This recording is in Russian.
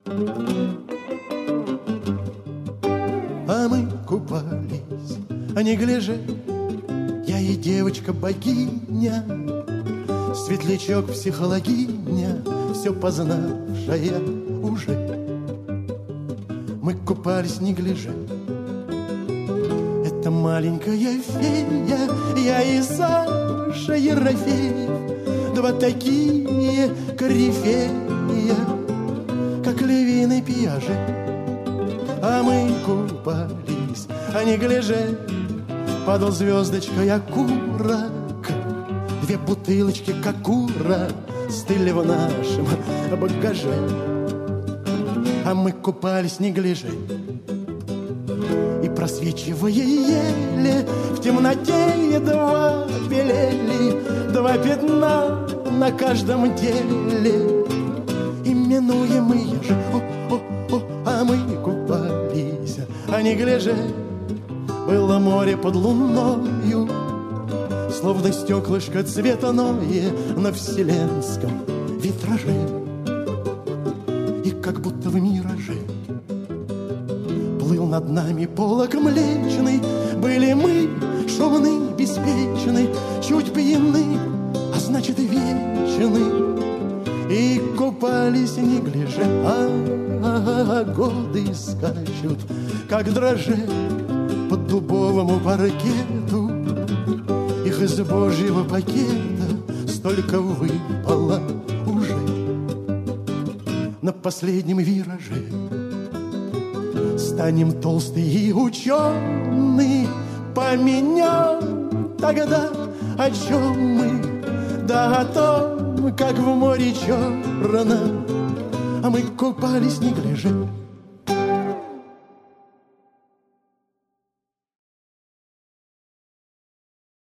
А мы купались, а не гляжи, я и девочка-богиня, светлячок психологиня, все познавшая уже. Мы купались, не гляжи, это маленькая фея, я и Саша Ерофеев, два такие корифея, как львиный пияжи. А мы купались, а не гляжи, падал звездочкой окурок, две бутылочки кокура стыли в нашем багаже. А мы купались, не гляжи, и просвечивая еле в темноте едва белели два пятна на каждом деле, именуемые же. А мы купались, а не гляжи, было море под луною, словно стеклышко цветное на вселенском витраже. И как будто в мираже плыл над нами полог млечный, были мы шумны, беспечны, чуть пьяны, а значит и вечны. И купались, не гляжи, а годы скачут, как дрожжи по дубовому паркету. Их из божьего пакета столько выпало уже. На последнем вираже станем толстые и ученые, поменяем тогда, о чем мы, да о том, как в море черно. А мы купались, не гляжи,